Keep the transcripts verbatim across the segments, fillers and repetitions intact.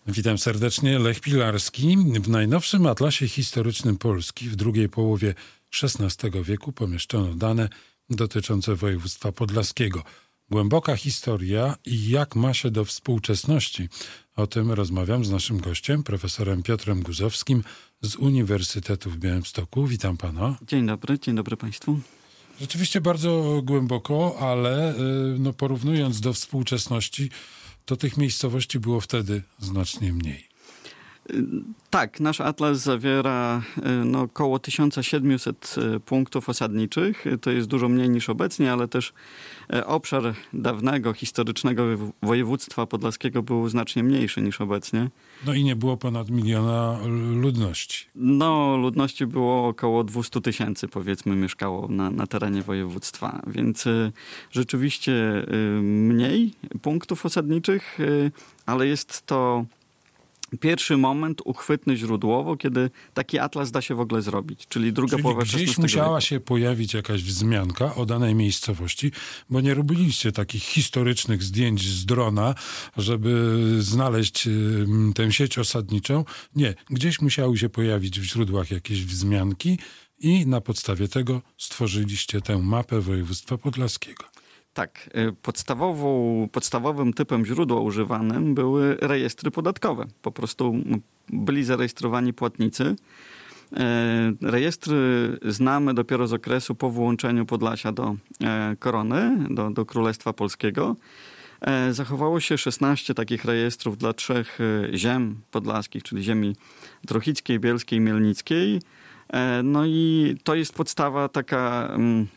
Witam serdecznie, Lech Pilarski. W najnowszym Atlasie Historycznym Polski w drugiej połowie szesnastego wieku pomieszczono dane dotyczące województwa podlaskiego. Głęboka historia i jak ma się do współczesności. O tym rozmawiam z naszym gościem, profesorem Piotrem Guzowskim z Uniwersytetu w Białymstoku. Witam pana. Dzień dobry, dzień dobry państwu. Rzeczywiście bardzo głęboko, ale no, porównując do współczesności, to tych miejscowości było wtedy znacznie mniej. Tak, nasz atlas zawiera no, około tysiąc siedemset punktów osadniczych. To jest dużo mniej niż obecnie, ale też obszar dawnego, historycznego województwa podlaskiego był znacznie mniejszy niż obecnie. No i nie było ponad miliona ludności. No, ludności było około dwieście tysięcy, powiedzmy, mieszkało na, na terenie województwa, więc y, rzeczywiście y, mniej punktów osadniczych, y, ale jest to pierwszy moment uchwytny źródłowo, kiedy taki atlas da się w ogóle zrobić, czyli druga czyli połowa gdzieś szesnastego musiała wieku. się pojawić jakaś wzmianka o danej miejscowości, bo nie robiliście takich historycznych zdjęć z drona, żeby znaleźć y, tę sieć osadniczą. Nie, gdzieś musiały się pojawić w źródłach jakieś wzmianki i na podstawie tego stworzyliście tę mapę województwa podlaskiego. Tak, podstawową, podstawowym typem źródła używanym były rejestry podatkowe. Po prostu byli zarejestrowani płatnicy. Rejestry znamy dopiero z okresu po włączeniu Podlasia do korony, do, do Królestwa Polskiego. Zachowało się szesnaście takich rejestrów dla trzech ziem podlaskich, czyli ziemi trochickiej, bielskiej, mielnickiej. No i to jest podstawa taka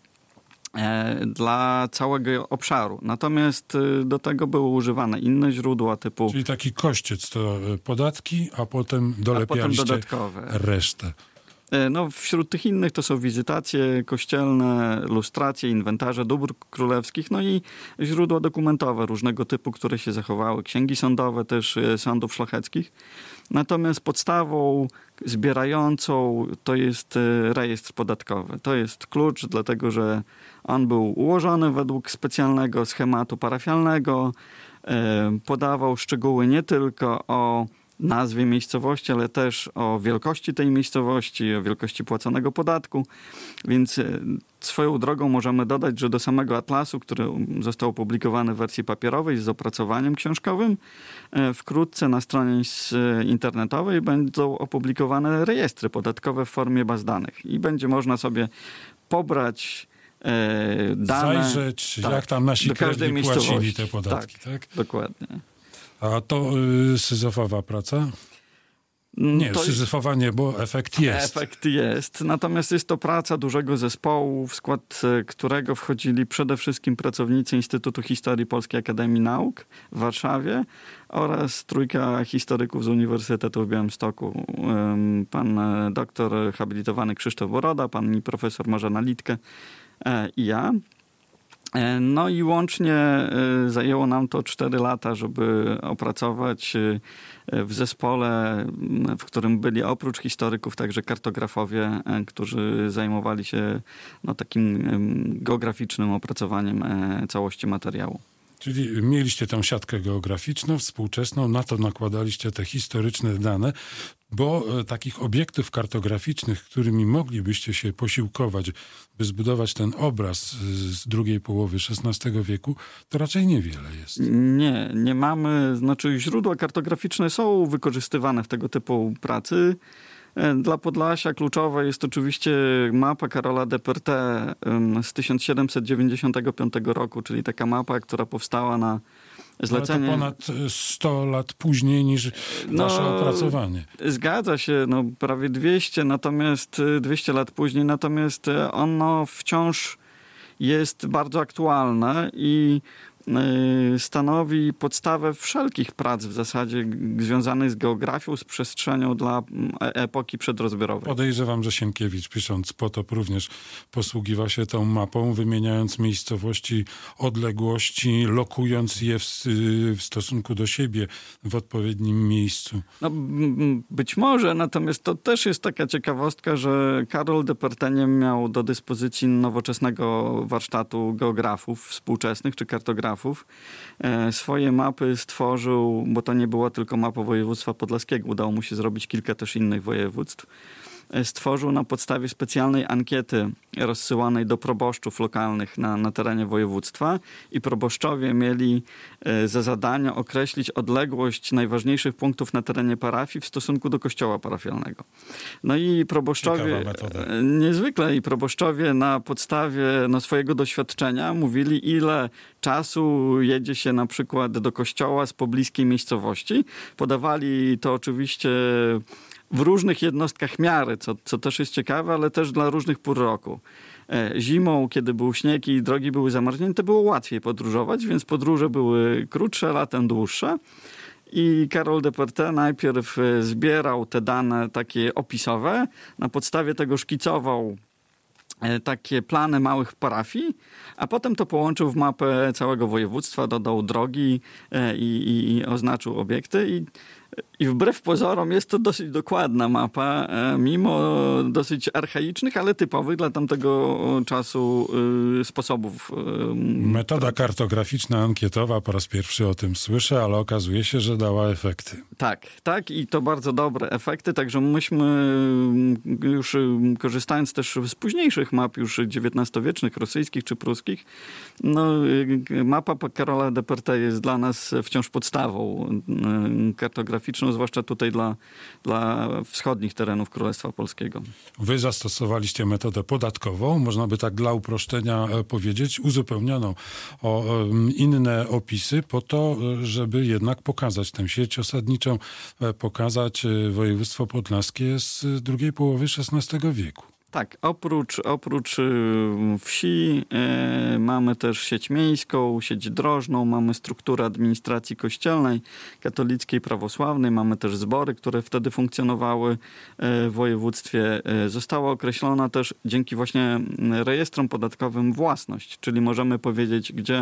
dla całego obszaru. Natomiast do tego były używane inne źródła typu... Czyli taki kościec to podatki, a potem dolepialiście a potem dodatkowe. Resztę. No, wśród tych innych to są wizytacje kościelne, lustracje, inwentarze dóbr królewskich, no i źródła dokumentowe różnego typu, które się zachowały. Księgi sądowe też sądów szlacheckich. Natomiast podstawą zbierającą to jest rejestr podatkowy. To jest klucz, dlatego że on był ułożony według specjalnego schematu parafialnego. Podawał szczegóły nie tylko o nazwie miejscowości, ale też o wielkości tej miejscowości, o wielkości płaconego podatku. Więc swoją drogą możemy dodać, że do samego atlasu, który został opublikowany w wersji papierowej z opracowaniem książkowym, wkrótce na stronie internetowej będą opublikowane rejestry podatkowe w formie baz danych. I będzie można sobie pobrać e, dane. Zajrzeć, tak, jak tam nasi krewni płacili te podatki. Tak, tak? Dokładnie. A to y, syzyfowa praca? Nie, to syzyfowa nie, bo efekt jest. Efekt jest. Natomiast jest to praca dużego zespołu, w skład którego wchodzili przede wszystkim pracownicy Instytutu Historii Polskiej Akademii Nauk w Warszawie oraz trójka historyków z Uniwersytetu w Białymstoku. Pan doktor habilitowany Krzysztof Boroda, pani profesor Marzena Litke i ja. No i łącznie zajęło nam to cztery lata, żeby opracować w zespole, w którym byli oprócz historyków także kartografowie, którzy zajmowali się no, takim geograficznym opracowaniem całości materiału. Czyli mieliście tą siatkę geograficzną, współczesną, na to nakładaliście te historyczne dane, bo e, takich obiektów kartograficznych, którymi moglibyście się posiłkować, by zbudować ten obraz z drugiej połowy szesnastego wieku, to raczej niewiele jest. Nie, nie mamy, znaczy źródła kartograficzne są wykorzystywane w tego typu pracy. Dla Podlasia kluczowa jest oczywiście mapa Karola de Perthes z tysiąc siedemset dziewięćdziesiątego piątego roku, czyli taka mapa, która powstała na zlecenie... Ale to ponad sto lat później niż wasze no, opracowanie. Zgadza się, no prawie dwieście, natomiast dwieście lat później, natomiast ono wciąż jest bardzo aktualne i stanowi podstawę wszelkich prac w zasadzie związanych z geografią, z przestrzenią dla epoki przedrozbiorowej. Podejrzewam, że Sienkiewicz, pisząc Potop, również posługiwał się tą mapą, wymieniając miejscowości, odległości, lokując je w, w stosunku do siebie w odpowiednim miejscu. No, być może, natomiast to też jest taka ciekawostka, że Karol de Perthes nie miał do dyspozycji nowoczesnego warsztatu geografów współczesnych czy kartografów. kartografów. Swoje mapy stworzył, bo to nie była tylko mapa województwa podlaskiego, udało mu się zrobić kilka też innych województw. Stworzył na podstawie specjalnej ankiety rozsyłanej do proboszczów lokalnych na, na terenie województwa i proboszczowie mieli za zadanie określić odległość najważniejszych punktów na terenie parafii w stosunku do kościoła parafialnego. No i proboszczowie, niezwykle, i proboszczowie na podstawie no, swojego doświadczenia mówili, ile czasu jedzie się na przykład do kościoła z pobliskiej miejscowości. Podawali to oczywiście w różnych jednostkach miary, co, co też jest ciekawe, ale też dla różnych pór roku. Zimą, kiedy był śnieg i drogi były zamarznięte, było łatwiej podróżować, więc podróże były krótsze, latem dłuższe. I Karol de Perthes najpierw zbierał te dane takie opisowe, na podstawie tego szkicował takie plany małych parafii, a potem to połączył w mapę całego województwa, dodał drogi i, i, i oznaczył obiekty. I, I wbrew pozorom jest to dosyć dokładna mapa, mimo dosyć archaicznych, ale typowych dla tamtego czasu sposobów. Metoda kartograficzna, ankietowa, po raz pierwszy o tym słyszę, ale okazuje się, że dała efekty. Tak, tak i to bardzo dobre efekty, także myśmy już korzystając też z późniejszych map, już dziewiętnastowiecznych, rosyjskich czy pruskich, no, mapa Karola de Perthes jest dla nas wciąż podstawą kartograficzną, zwłaszcza tutaj dla, dla wschodnich terenów Królestwa Polskiego. Wy zastosowaliście metodę podatkową, można by tak dla uproszczenia powiedzieć, uzupełnioną o inne opisy po to, żeby jednak pokazać tę sieć osadniczą, pokazać województwo podlaskie z drugiej połowy szesnastego wieku. Tak, oprócz, oprócz wsi e, mamy też sieć miejską, sieć drożną, mamy strukturę administracji kościelnej, katolickiej, prawosławnej, mamy też zbory, które wtedy funkcjonowały w województwie. Została określona też dzięki właśnie rejestrom podatkowym własność, czyli możemy powiedzieć, gdzie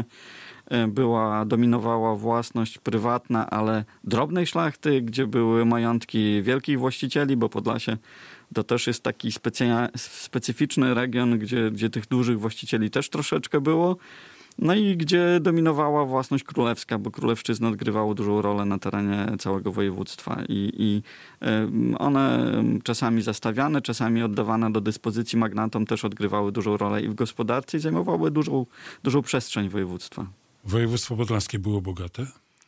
była, dominowała własność prywatna, ale drobnej szlachty, gdzie były majątki wielkich właścicieli, bo Podlasie to też jest taki specy- specyficzny region, gdzie, gdzie tych dużych właścicieli też troszeczkę było. No i gdzie dominowała własność królewska, bo królewszczyzny odgrywały dużą rolę na terenie całego województwa. I, i one czasami zastawiane, czasami oddawane do dyspozycji magnatom też odgrywały dużą rolę i w gospodarce i zajmowały dużą, dużą przestrzeń województwa. Województwo podlaskie było bogate?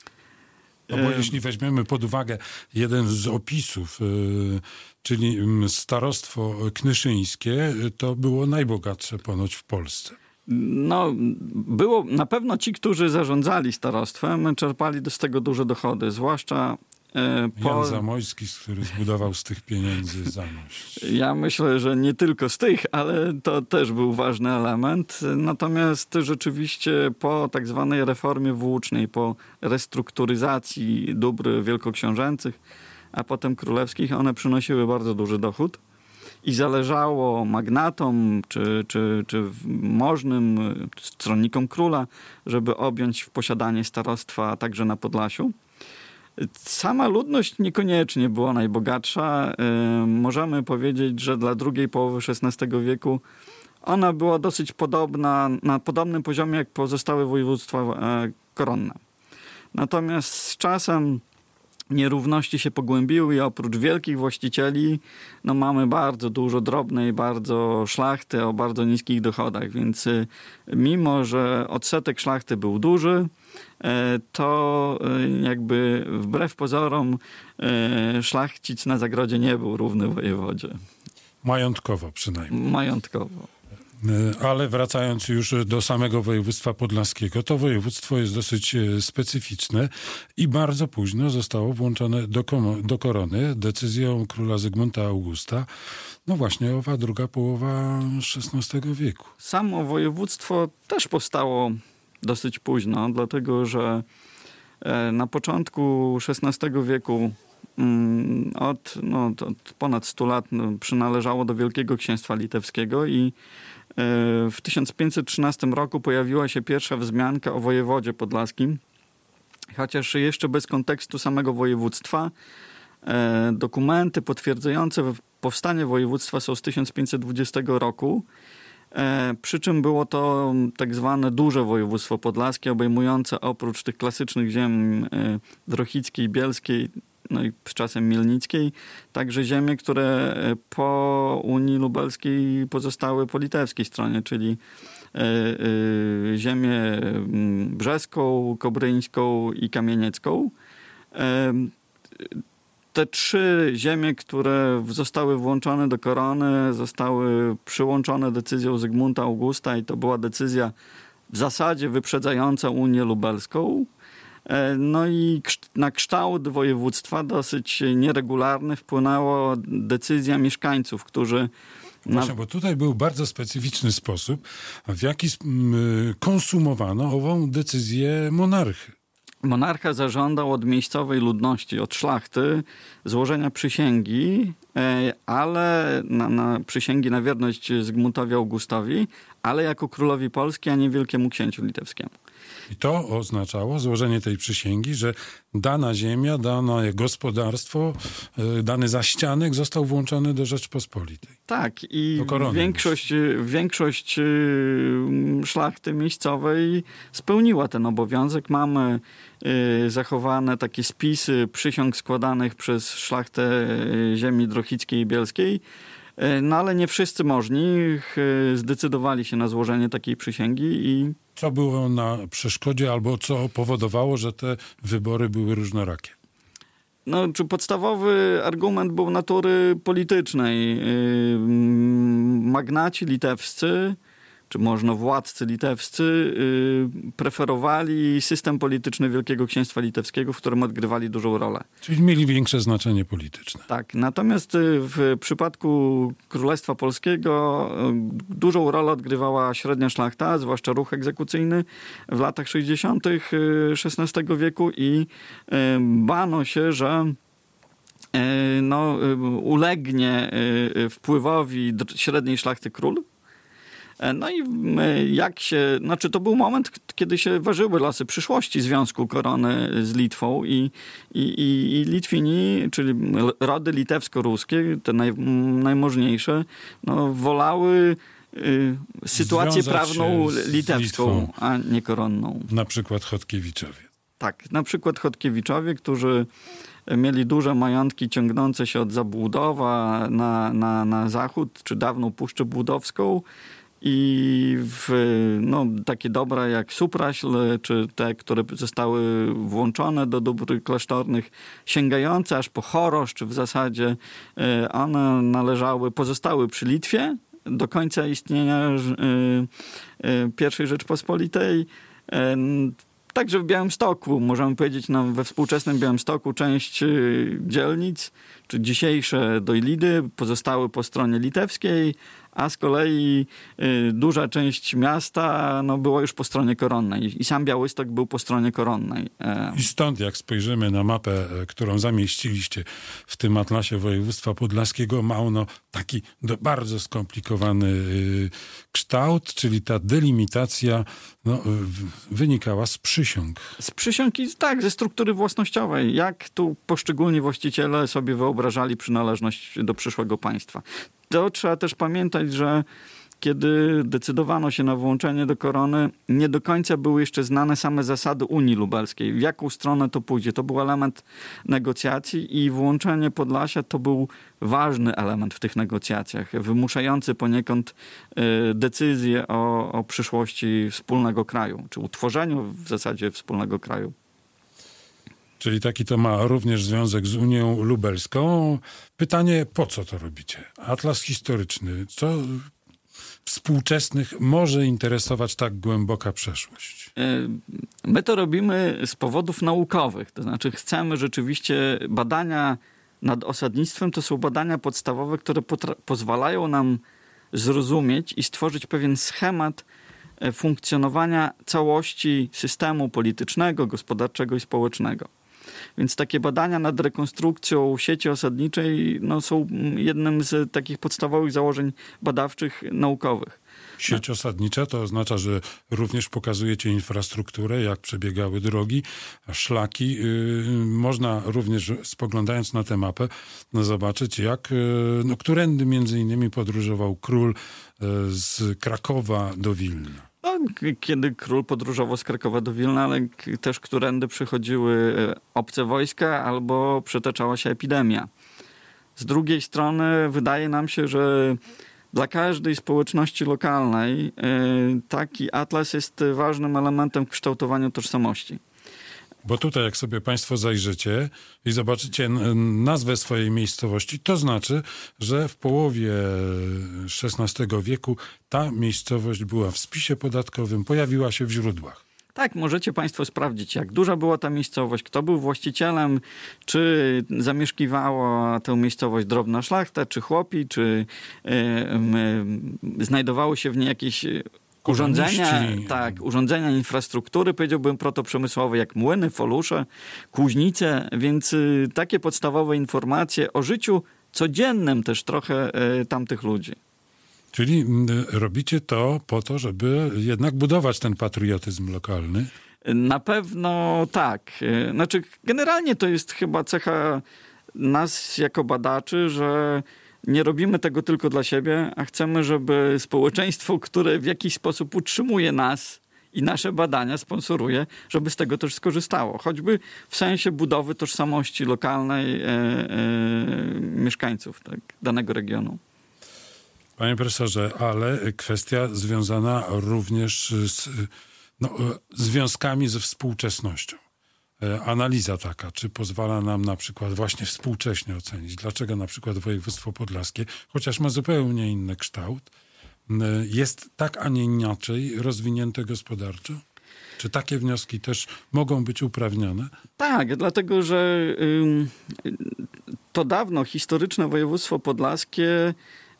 No bo jeśli weźmiemy pod uwagę jeden z opisów, yy, czyli starostwo knyszyńskie, to było najbogatsze ponoć w Polsce. No, było na pewno ci, którzy zarządzali starostwem, czerpali z tego duże dochody, zwłaszcza Po... Jan Zamojski, który zbudował z tych pieniędzy Zamość. Ja myślę, że nie tylko z tych, ale to też był ważny element. Natomiast rzeczywiście po tak zwanej reformie włócznej, po restrukturyzacji dóbr wielkoksiążęcych, a potem królewskich, one przynosiły bardzo duży dochód. I zależało magnatom czy, czy, czy możnym stronnikom króla, żeby objąć w posiadanie starostwa także na Podlasiu. Sama ludność niekoniecznie była najbogatsza. Możemy powiedzieć, że dla drugiej połowy szesnastego wieku ona była dosyć podobna, na podobnym poziomie jak pozostałe województwa koronne. Natomiast z czasem nierówności się pogłębiły i oprócz wielkich właścicieli no mamy bardzo dużo drobnej, bardzo szlachty o bardzo niskich dochodach, więc mimo, że odsetek szlachty był duży, to jakby wbrew pozorom szlachcic na zagrodzie nie był równy wojewodzie. Majątkowo przynajmniej. Majątkowo. Ale wracając już do samego województwa podlaskiego, to województwo jest dosyć specyficzne i bardzo późno zostało włączone do, kom- do korony decyzją króla Zygmunta Augusta. No właśnie owa druga połowa szesnastego wieku. Samo województwo też powstało dosyć późno, dlatego że na początku szesnastego wieku od, no, od ponad stu lat przynależało do Wielkiego Księstwa Litewskiego i w tysiąc pięćset trzynastym roku pojawiła się pierwsza wzmianka o wojewodzie podlaskim, chociaż jeszcze bez kontekstu samego województwa. Dokumenty potwierdzające powstanie województwa są z tysiąc pięćset dwudziestego roku, Przy czym było to tak zwane duże województwo podlaskie, obejmujące oprócz tych klasycznych ziem drohickiej, bielskiej, no i z czasem mielnickiej, także ziemie, które po Unii Lubelskiej pozostały po litewskiej stronie, czyli ziemię brzeską, kobryńską i kamieniecką. Te trzy ziemie, które zostały włączone do korony, zostały przyłączone decyzją Zygmunta Augusta i to była decyzja w zasadzie wyprzedzająca Unię Lubelską. No i na kształt województwa dosyć nieregularny wpłynęła decyzja mieszkańców, którzy... Właśnie, bo tutaj był bardzo specyficzny sposób, w jaki konsumowano ową decyzję monarchy. Monarcha zażądał od miejscowej ludności, od szlachty złożenia przysięgi, ale na, na przysięgi na wierność Zygmuntowi Augustowi, ale jako królowi Polski, a nie wielkiemu księciu litewskiemu. I to oznaczało złożenie tej przysięgi, że dana ziemia, dane gospodarstwo, dany zaścianek został włączony do Rzeczpospolitej. Tak, i większość, większość szlachty miejscowej spełniła ten obowiązek. Mamy zachowane takie spisy przysiąg składanych przez szlachtę ziemi drohickiej i bielskiej, no ale nie wszyscy możni zdecydowali się na złożenie takiej przysięgi i co było na przeszkodzie albo co powodowało, że te wybory były różnorakie? No, czy podstawowy argument był natury politycznej. Magnaci litewscy, czy można władcy litewscy, preferowali system polityczny Wielkiego Księstwa Litewskiego, w którym odgrywali dużą rolę. Czyli mieli większe znaczenie polityczne. Tak. Natomiast w przypadku Królestwa Polskiego dużą rolę odgrywała średnia szlachta, zwłaszcza ruch egzekucyjny w latach sześćdziesiątych szesnastego wieku i bano się, że no, ulegnie wpływowi średniej szlachty król. No i jak się, znaczy to był moment, kiedy się ważyły losy przyszłości związku korony z Litwą i, i, i, i Litwini, czyli rody litewsko-ruskie, te naj, najmożniejsze, no, wolały y, sytuację Związać prawną litewską, z a nie koronną. Na przykład Chodkiewiczowie. Tak, na przykład Chodkiewiczowie, którzy mieli duże majątki ciągnące się od Zabłudowa na, na, na zachód, czy dawną Puszczę Błudowską, i w, no, takie dobra jak Supraśl, czy te, które zostały włączone do dóbr klasztornych, sięgające aż po Choroszcz w zasadzie, one należały, pozostały przy Litwie do końca istnienia pierwszej Rzeczpospolitej. Także w Białymstoku, możemy powiedzieć, no, we współczesnym Białymstoku część dzielnic, czy dzisiejsze Dojlidy pozostały po stronie litewskiej, a z kolei y, duża część miasta no, była już po stronie koronnej i sam Białystok był po stronie koronnej. I stąd, jak spojrzymy na mapę, którą zamieściliście w tym atlasie województwa podlaskiego, ma ono taki do, bardzo skomplikowany y, kształt, czyli ta delimitacja no, y, wynikała z przysiąg. Z przysiąg i tak, ze struktury własnościowej. Jak tu poszczególni właściciele sobie wyobrażali przynależność do przyszłego państwa. To trzeba też pamiętać, że kiedy decydowano się na włączenie do korony, nie do końca były jeszcze znane same zasady Unii Lubelskiej. W jaką stronę to pójdzie. To był element negocjacji i włączenie Podlasia to był ważny element w tych negocjacjach, wymuszający poniekąd decyzję o, o przyszłości wspólnego kraju, czy utworzeniu w zasadzie wspólnego kraju. Czyli taki to ma również związek z Unią Lubelską. Pytanie, po co to robicie? Atlas historyczny. Co współczesnych może interesować tak głęboka przeszłość? My to robimy z powodów naukowych. To znaczy chcemy rzeczywiście badania nad osadnictwem. To są badania podstawowe, które pozwalają nam zrozumieć i stworzyć pewien schemat funkcjonowania całości systemu politycznego, gospodarczego i społecznego. Więc takie badania nad rekonstrukcją sieci osadniczej no, są jednym z takich podstawowych założeń badawczych naukowych. Sieć osadnicza to oznacza, że również pokazujecie infrastrukturę, jak przebiegały drogi, szlaki. Można również, spoglądając na tę mapę, no zobaczyć, jak, no, którędy między innymi podróżował król z Krakowa do Wilna. No, kiedy król podróżował z Krakowa do Wilna, ale też którędy przychodziły obce wojska albo przetaczała się epidemia. Z drugiej strony wydaje nam się, że dla każdej społeczności lokalnej taki atlas jest ważnym elementem w kształtowaniu tożsamości. Bo tutaj, jak sobie państwo zajrzycie i zobaczycie nazwę swojej miejscowości, to znaczy, że w połowie szesnastego wieku ta miejscowość była w spisie podatkowym, pojawiła się w źródłach. Tak, możecie państwo sprawdzić, jak duża była ta miejscowość, kto był właścicielem, czy zamieszkiwała tę miejscowość drobna szlachta, czy chłopi, czy y, y, znajdowały się w niej jakieś urządzenia, tak, urządzenia infrastruktury, powiedziałbym protoprzemysłowe, jak młyny, folusze, kuźnice, więc y, takie podstawowe informacje o życiu codziennym też trochę y, tamtych ludzi. Czyli robicie to po to, żeby jednak budować ten patriotyzm lokalny? Na pewno tak. Znaczy, generalnie to jest chyba cecha nas jako badaczy, że nie robimy tego tylko dla siebie, a chcemy, żeby społeczeństwo, które w jakiś sposób utrzymuje nas i nasze badania sponsoruje, żeby z tego też skorzystało. Choćby w sensie budowy tożsamości lokalnej e, e, mieszkańców tak, danego regionu. Panie profesorze, ale kwestia związana również z no, związkami ze współczesnością. Analiza taka, czy pozwala nam na przykład właśnie współcześnie ocenić, dlaczego na przykład województwo podlaskie, chociaż ma zupełnie inny kształt, jest tak, a nie inaczej rozwinięte gospodarczo? Czy takie wnioski też mogą być uprawnione? Tak, dlatego że y, to dawno historyczne województwo podlaskie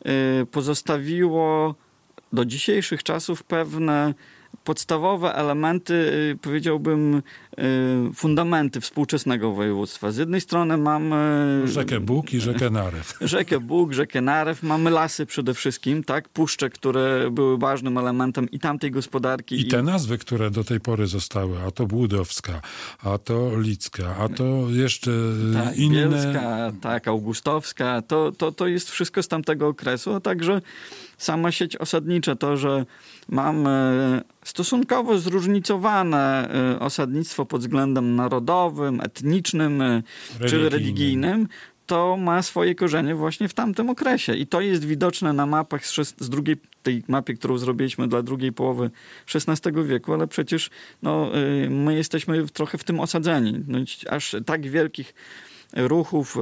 pozostawiło do dzisiejszych czasów pewne podstawowe elementy, powiedziałbym, fundamenty współczesnego województwa. Z jednej strony mamy... Rzekę Bóg i rzekę Narew. Rzekę Bóg, rzekę Narew. Mamy lasy przede wszystkim, tak? Puszcze, które były ważnym elementem i tamtej gospodarki. I te nazwy, które do tej pory zostały, a to Błudowska, a to Licka, a to jeszcze tak, inne... Bielska, tak, Augustowska. To, to, to jest wszystko z tamtego okresu, a także sama sieć osadnicza, to, że mamy stosunkowo zróżnicowane osadnictwo pod względem narodowym, etnicznym religijnym. czy religijnym, to ma swoje korzenie właśnie w tamtym okresie. I to jest widoczne na mapach z, szes- z drugiej, tej mapie, którą zrobiliśmy dla drugiej połowy szesnastego wieku, ale przecież no, my jesteśmy trochę w tym osadzeni. No, aż tak wielkich ruchów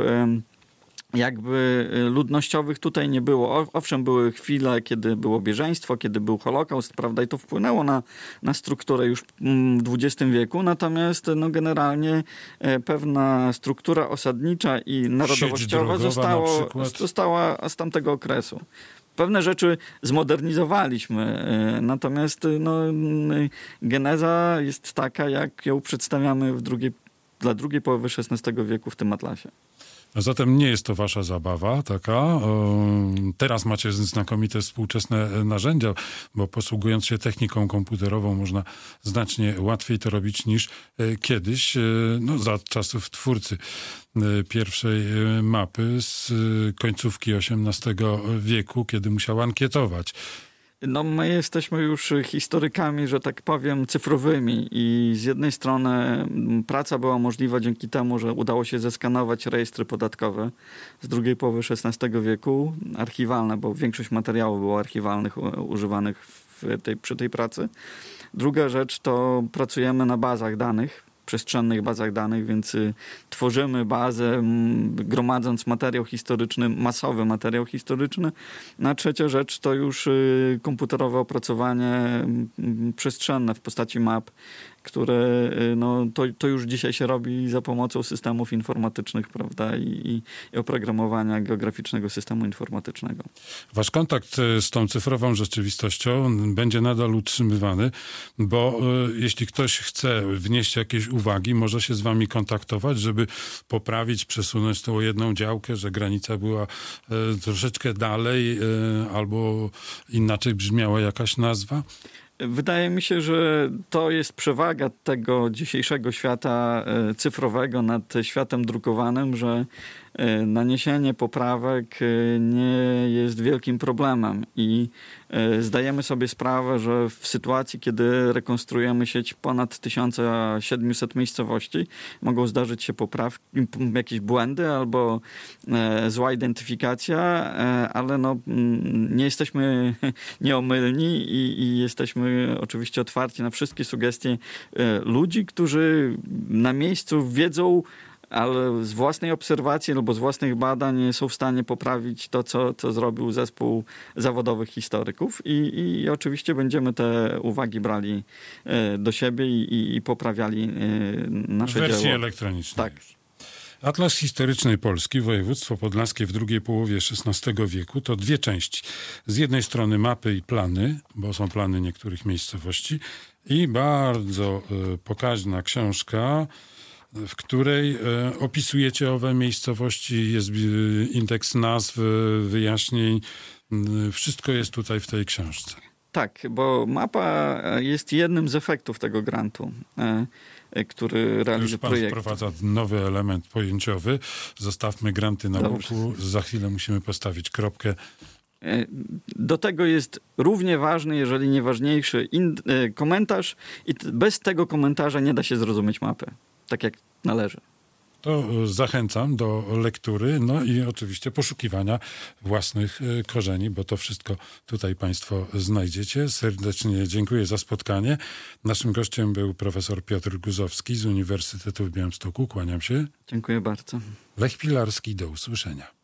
jakby ludnościowych tutaj nie było. Owszem, były chwile, kiedy było bieżeństwo, kiedy był Holokaust, prawda, i to wpłynęło na, na strukturę już w dwudziestym wieku, natomiast no, generalnie pewna struktura osadnicza i narodowościowa zostało, została z tamtego okresu. Pewne rzeczy zmodernizowaliśmy, natomiast no, geneza jest taka, jak ją przedstawiamy w drugiej, dla drugiej połowy szesnastego wieku w tym atlasie. A zatem nie jest to wasza zabawa taka. Teraz macie znakomite współczesne narzędzia, bo posługując się techniką komputerową można znacznie łatwiej to robić niż kiedyś, no za czasów twórcy pierwszej mapy z końcówki osiemnastego wieku, kiedy musiał ankietować. No my jesteśmy już historykami, że tak powiem, cyfrowymi i z jednej strony praca była możliwa dzięki temu, że udało się zeskanować rejestry podatkowe z drugiej połowy szesnastego wieku, archiwalne, bo większość materiałów było archiwalnych używanych w tej, przy tej pracy. Druga rzecz to pracujemy na bazach danych, przestrzennych bazach danych, więc y, tworzymy bazę, m, gromadząc materiał historyczny, masowy materiał historyczny. A trzecia rzecz to już y, komputerowe opracowanie m, przestrzenne w postaci map które no, to, to już dzisiaj się robi za pomocą systemów informatycznych, prawda, i, i oprogramowania geograficznego systemu informatycznego. Wasz kontakt z tą cyfrową rzeczywistością będzie nadal utrzymywany, bo y, jeśli ktoś chce wnieść jakieś uwagi, może się z wami kontaktować, żeby poprawić, przesunąć tą jedną działkę, że granica była y, troszeczkę dalej y, albo inaczej brzmiała jakaś nazwa? Wydaje mi się, że to jest przewaga tego dzisiejszego świata cyfrowego nad światem drukowanym, że naniesienie poprawek nie jest wielkim problemem i zdajemy sobie sprawę, że w sytuacji, kiedy rekonstruujemy sieć ponad tysiąc siedemset miejscowości, mogą zdarzyć się poprawki, jakieś błędy albo zła identyfikacja, ale no, nie jesteśmy nieomylni i, i jesteśmy oczywiście otwarci na wszystkie sugestie ludzi, którzy na miejscu wiedzą, ale z własnej obserwacji albo z własnych badań są w stanie poprawić to, co, co zrobił zespół zawodowych historyków i, i oczywiście będziemy te uwagi brali do siebie i, i poprawiali nasze dzieło. W wersji elektronicznej. Tak. Już. Atlas historyczny Polski, województwo podlaskie w drugiej połowie szesnastego wieku to dwie części. Z jednej strony mapy i plany, bo są plany niektórych miejscowości i bardzo y, pokaźna książka, w której e, opisujecie owe miejscowości, jest e, indeks nazw, wyjaśnień. E, wszystko jest tutaj w tej książce. Tak, bo mapa jest jednym z efektów tego grantu, e, który realizuje projekt. Już pan wprowadza nowy element pojęciowy. Zostawmy granty na boku. Za chwilę musimy postawić kropkę. Do tego jest równie ważny, jeżeli nie ważniejszy, in, e, komentarz i t- bez tego komentarza nie da się zrozumieć mapy. Tak jak należy. To zachęcam do lektury, no i oczywiście poszukiwania własnych korzeni, bo to wszystko tutaj państwo znajdziecie. Serdecznie dziękuję za spotkanie. Naszym gościem był profesor Piotr Guzowski z Uniwersytetu w Białymstoku. Kłaniam się. Dziękuję bardzo. Lech Pilarski, do usłyszenia.